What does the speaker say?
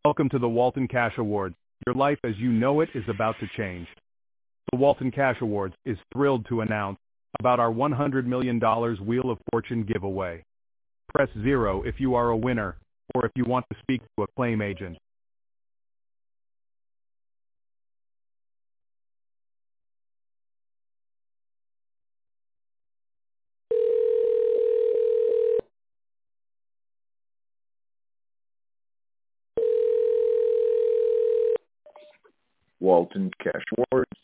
Welcome to the Walton Cash Awards. Your life as you know it is about to change. The Walton Cash Awards is thrilled to announce about our $100 million Wheel of Fortune giveaway. Press 0 if you are a winner, or if you want to speak to a claim agent. Walton Cash Awards.